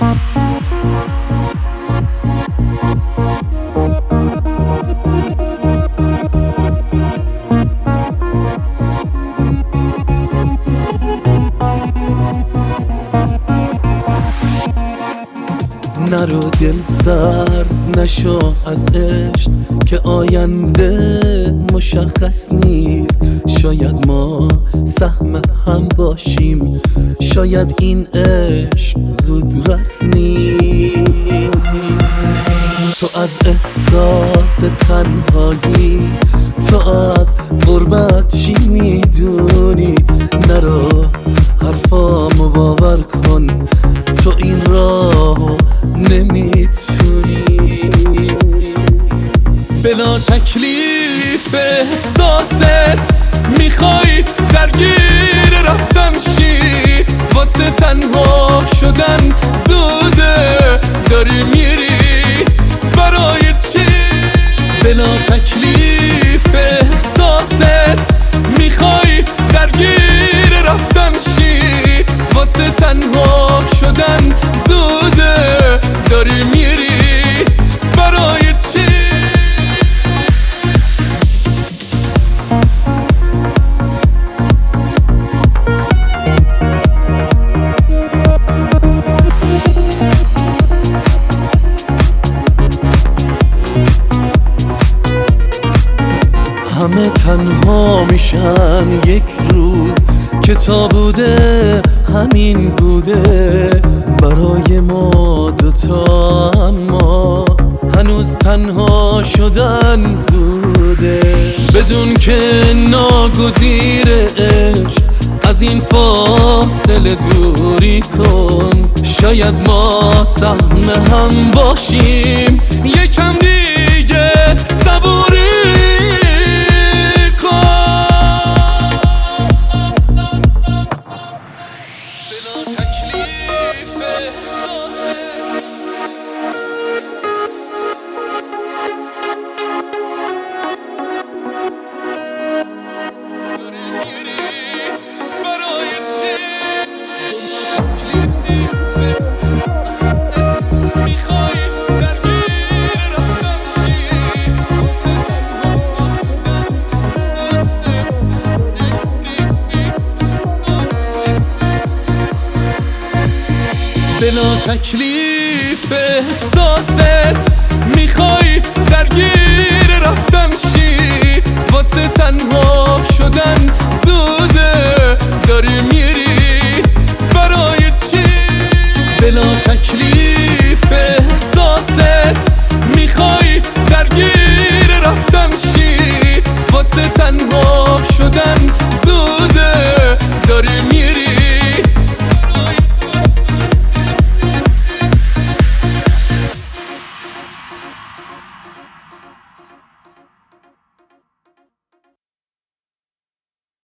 نرو دل سرد نشو از عشق که آینده مشخص نیست. شاید ما سهم هم باشیم، شاید این عشق زود رس نیست. تو از احساس تنهایی، تو از غربت چی میدونی؟ نرو حرفامو باور کن، تو این راهو نمیتونی. بلا تکلیف احساست میخوای درگیر رفتن شی، واسه تنها شدن زوده داری میری برای چی؟ بلا تکلیف احساست میخوای درگیر رفتن شی، واسه تنها شدن زوده داری میری برای چی؟ همه تنها میشن یک روز که تا بوده همین بوده برای ما دوتا، اما هنوز تنها شدن زوده. بدون که ناگزیر عشق از این فاصله دوری کن، شاید ما سهم هم باشیم، یکم دیگه صبوری بلا تکلیف احساست میخوای درگیر رفتن شی، واسه تنها شدن زوده داری میری برای چی؟ بلا تکلیف